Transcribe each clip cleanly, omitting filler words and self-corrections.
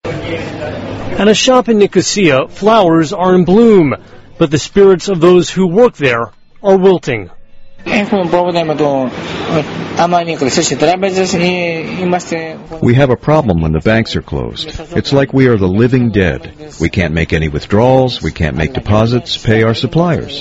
At a shop in Nicosia, flowers are in bloom, but the spirits of those who work there are wilting. We have a problem when the banks are closed. It's like we are the living dead. We can't make any withdrawals, we can't make deposits, pay our suppliers.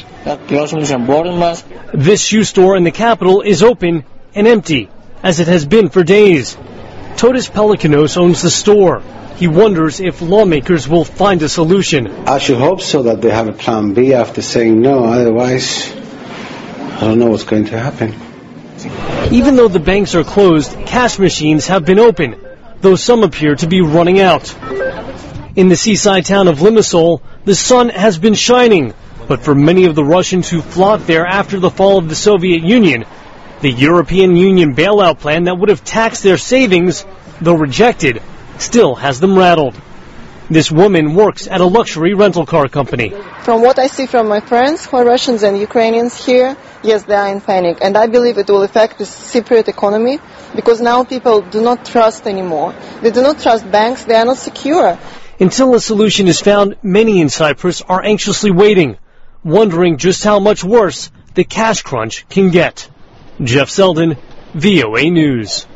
This shoe store in the capital is open and empty, as it has been for days. Totis Pelikanos owns the store. He wonders if lawmakers will find a solution. I should hope so, that they have a plan B after saying no. Otherwise, I don't know what's going to happen. Even though the banks are closed, cash machines have been open, though some appear to be running out. In the seaside town of Limassol, the sun has been shining, but for many of the Russians who flocked there after the fall of the Soviet Union, the European Union bailout plan that would have taxed their savings, though rejected, still has them rattled. This woman works at a luxury rental car company. From what I see from my friends who are Russians and Ukrainians here, yes, they are in panic. And I believe it will affect the Cypriot economy, because now people do not trust anymore. They do not trust banks. They are not secure. Until a solution is found, many in Cyprus are anxiously waiting, wondering just how much worse the cash crunch can get. Jeff Selden, VOA News.